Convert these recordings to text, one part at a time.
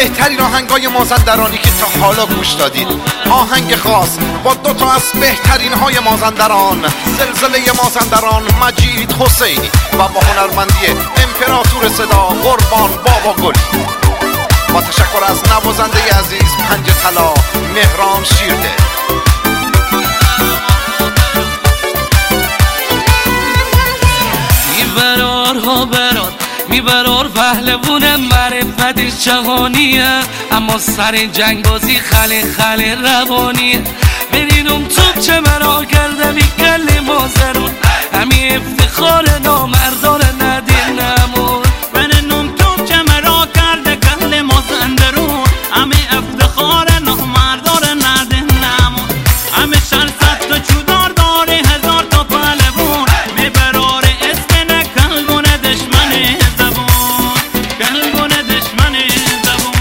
بهترین آهنگای مازندرانی که تا حالا گوش دادید. آهنگ خاص با دوتا از بهترین های مازندران، زلزله مازندران مجید حسینی و با هنرمندی امپراتور صدا قربان بابا گل. با تشکر از نوازنده عزیز پنج طلا مهران شیرده. میبرار ها براد میبرار پهلوون معرفتش جهانیه، اما سر جنگ بازی خله روانیه. برینم توب چه مرا کرده بیکل مازرون، همی افتخار نامردار ندین نمون. برینم توب چه مرا کرده کل مازندرون، همی افتخار نامردار ندین نمون. همی شرصت تو چودار داره هزار تا پهلوون، میبرار اسم نکلگون دشمن زبون، کلگون دشمن زبون.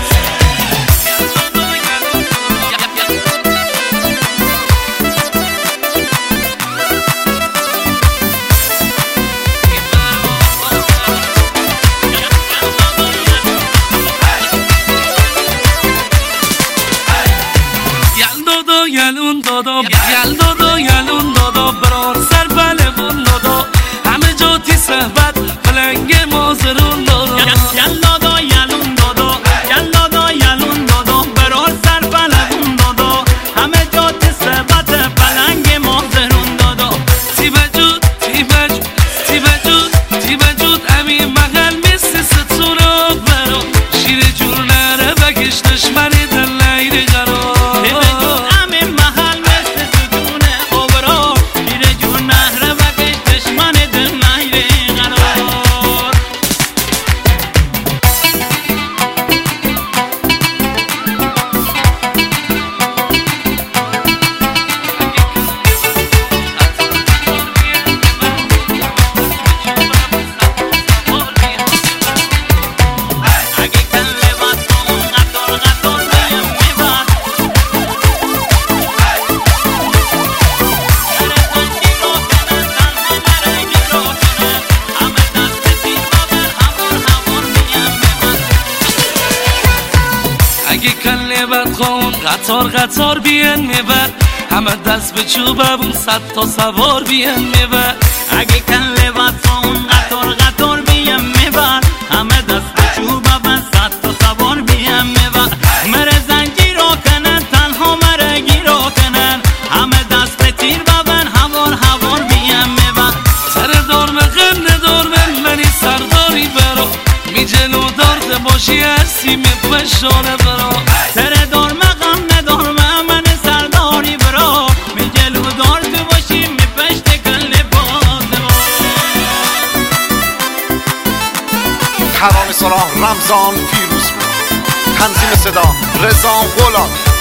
یلون دادا یلون دادا برار سر پهلوون دادا، همه جا تی صحبت پلنگ مازرون دادا. یلادا یلون دادا یلادا یلون دادا برار سر پهلوون دادا، همه جا تی صحبت پلنگ مازرون دادا. تی بجود امی محل میسی ستونا برا، شیر جور نره بکش دشمن دل نیره قرار. اگه کله بد خون قطار بیان میبر، همه دست به چوبمون 100 تا سوار بیان میبر. اگه کله بد خون قطار بیان میبر، همه دست به چوبمون 100 تا سوار بیان میبر. مره زنجیر رو کنن تنها مره گیر رو کنن، همه دست به تیر ببن هوار بیان میبر. سر دار مقم ندار منی سرداری برا، می جلو دارد باشی هستی می پشانه برا. سر دار مقام ندار من سرداری برا، می جلو دار تو باشی می پشت کل باز ما. ترانه سرا رمضان پیروز بود. تنظیم صدا رضا غلام.